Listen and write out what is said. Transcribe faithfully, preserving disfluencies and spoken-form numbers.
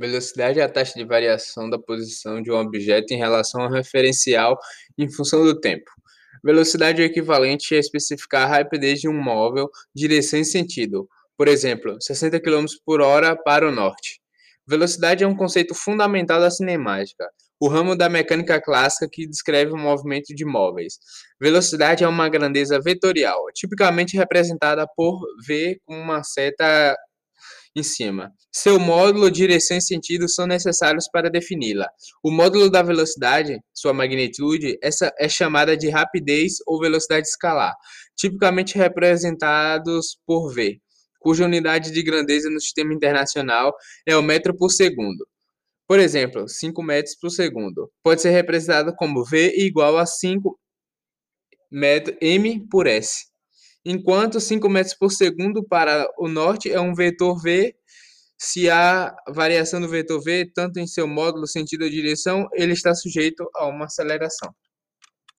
Velocidade é a taxa de variação da posição de um objeto em relação ao referencial em função do tempo. Velocidade é equivalente a especificar a rapidez de um móvel, direção e sentido. Por exemplo, sessenta quilômetros por hora para o norte. Velocidade é um conceito fundamental da cinemática, o ramo da mecânica clássica que descreve o movimento de móveis. Velocidade é uma grandeza vetorial, tipicamente representada por V com uma seta em cima. Seu módulo, direção e sentido são necessários para defini-la. O módulo da velocidade, sua magnitude, essa é chamada de rapidez ou velocidade escalar, tipicamente representados por V, cuja unidade de grandeza no sistema internacional é o metro por segundo. Por exemplo, cinco metros por segundo. Pode ser representado como V igual a cinco m por s. Enquanto cinco metros por segundo para o norte é um vetor V. Se há variação do vetor V, tanto em seu módulo, sentido ou direção, ele está sujeito a uma aceleração.